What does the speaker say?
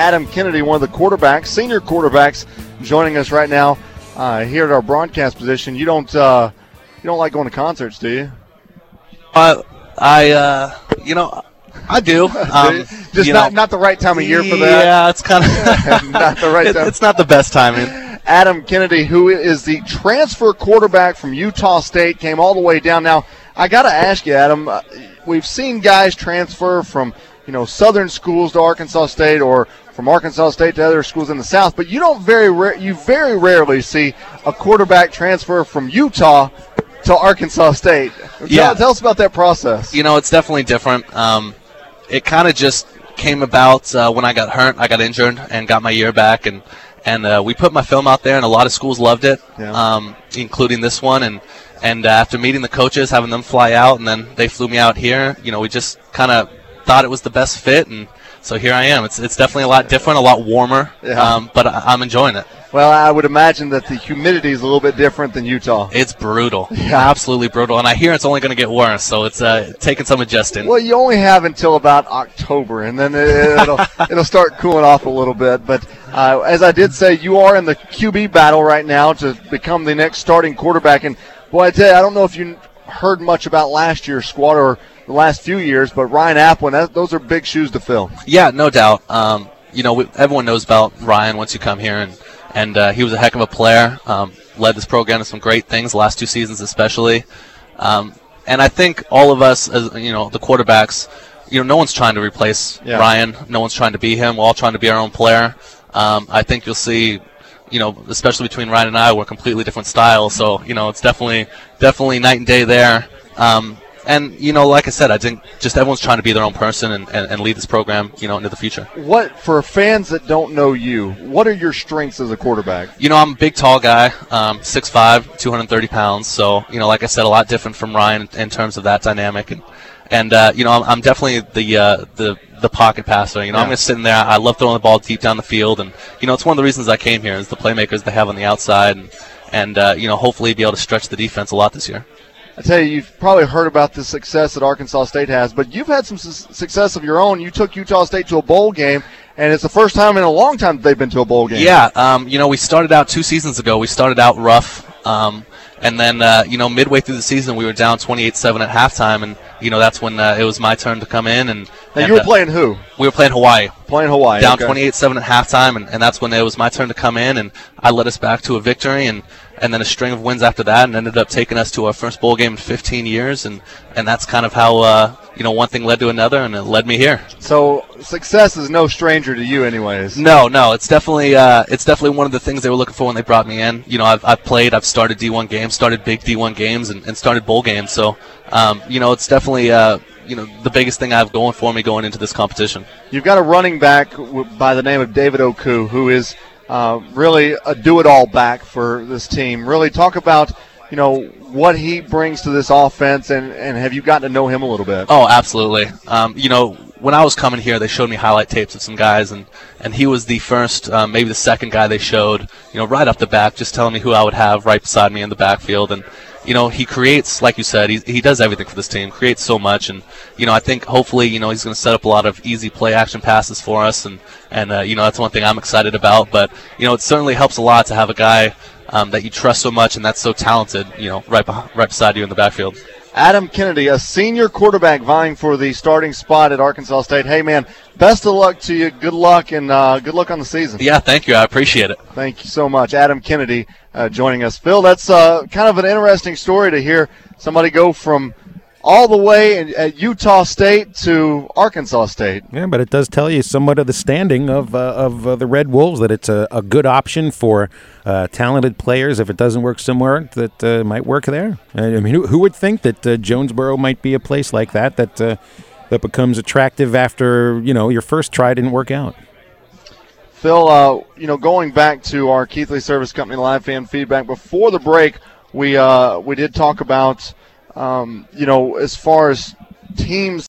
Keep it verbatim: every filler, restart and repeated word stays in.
Adam Kennedy, one of the quarterbacks, senior quarterbacks, joining us right now uh, here at our broadcast position. You don't uh, you don't like going to concerts, do you? Uh, I, uh, you know, I do. Um, Just you not, know, not the right time of year for that? Yeah, it's kind of not the right it, time. It's not the best timing. Adam Kennedy, who is the transfer quarterback from Utah State, came all the way down. Now, I got to ask you, Adam, uh, we've seen guys transfer from, you know, southern schools to Arkansas State or from Arkansas State to other schools in the South, but you don't very ra- you very rarely see a quarterback transfer from Utah to Arkansas State. Yeah. Tell, tell us about that process. You know, it's definitely different. Um, it kind of just came about uh, when I got hurt. I got injured and got my year back, and and uh, we put my film out there, and a lot of schools loved it, Yeah. um, including this one. And and uh, after meeting the coaches, having them fly out, and then they flew me out here, you know, we just kind of thought it was the best fit, and so here I am. It's it's definitely a lot different, a lot warmer, Yeah. um, but I, I'm enjoying it. Well, I would imagine that the humidity is a little bit different than Utah. It's brutal, Yeah. absolutely brutal, and I hear it's only going to get worse, so it's uh, taking some adjusting. Well, you only have until about October, and then it, it'll it'll start cooling off a little bit. But uh, as I did say, you are in the Q B battle right now to become the next starting quarterback. And boy, I tell you, I don't know if you heard much about last year's squad or the last few years, but Ryan Applin, that, those are big shoes to fill. Yeah, no doubt. Um, you know, we, everyone knows about Ryan once you come here, and and uh, he was a heck of a player. Um, led this program to some great things, the last two seasons especially. Um, and I think all of us, as you know, the quarterbacks, you know, no one's trying to replace Yeah. Ryan. No one's trying to be him. We're all trying to be our own player. Um, I think you'll see, you know, especially between Ryan and I, we're completely different styles. So, you know, it's definitely definitely night and day there. Um, and, you know, like I said, I think just everyone's trying to be their own person and, and, and lead this program, you know, into the future. What, for fans that don't know you, what are your strengths as a quarterback? You know, I'm a big, tall guy, um, six five, two hundred thirty pounds. So, you know, like I said, a lot different from Ryan in, in terms of that dynamic. And, and uh, you know, I'm, I'm definitely the uh, the the pocket passer. You know, Yeah. I'm going to sit in there. I love throwing the ball deep down the field. And, you know, it's one of the reasons I came here is the playmakers they have on the outside. And, and uh, you know, hopefully be able to stretch the defense a lot this year. I tell you, you've probably heard about the success that Arkansas State has, but you've had some su- success of your own. You took Utah State to a bowl game, and it's the first time in a long time that they've been to a bowl game. Yeah, um, you know, we started out two seasons ago. We started out rough, um, and then, uh, you know, midway through the season, we were down twenty-eight seven at halftime, and, you know, that's when uh, it was my turn to come in. And, Now, and you were uh, playing who? we were playing Hawaii. Playing Hawaii. Down okay. twenty-eight seven at halftime, and, and that's when it was my turn to come in, and I led us back to a victory, and, and then a string of wins after that, and ended up taking us to our first bowl game in fifteen years, and, and that's kind of how, uh, you know, one thing led to another, and it led me here. So success is no stranger to you anyways. No, no, it's definitely uh, it's definitely one of the things they were looking for when they brought me in. You know, I've, I've played, I've started D one games, started big D one games, and, and started bowl games, so, um, you know, it's definitely, uh, you know, the biggest thing I have going for me going into this competition. You've got a running back w- by the name of David Oku, who is uh, really a do-it-all back for this team. Really talk about, you know, what he brings to this offense, and, and have you gotten to know him a little bit? Oh, absolutely. Um, you know, when I was coming here, they showed me highlight tapes of some guys, and, and he was the first, um, maybe the second guy they showed, you know, right off the back, just telling me who I would have right beside me in the backfield. And, you know, he creates, like you said, he, he does everything for this team, creates so much. And, you know, I think hopefully, you know, he's going to set up a lot of easy play action passes for us. And, and uh, you know, that's one thing I'm excited about. But, you know, it certainly helps a lot to have a guy um, that you trust so much and that's so talented, you know, right, beh- right beside you in the backfield. Adam Kennedy, a senior quarterback vying for the starting spot at Arkansas State. Hey, man, best of luck to you. Good luck, and uh, good luck on the season. Yeah, thank you. I appreciate it. Thank you so much. Adam Kennedy uh, joining us. Phil, that's uh, kind of an interesting story to hear somebody go from all the way in, at Utah State to Arkansas State. Yeah, but it does tell you somewhat of the standing of uh, of uh, the Red Wolves, that it's a, a good option for uh, talented players. If it doesn't work somewhere, that uh, might work there. I mean, who, who would think that uh, Jonesboro might be a place like that that uh, that becomes attractive after, you know, your first try didn't work out? Phil, uh, you know, going back to our Keithley Service Company live fan feedback before the break, we uh, we did talk about, um, you know, as far as teams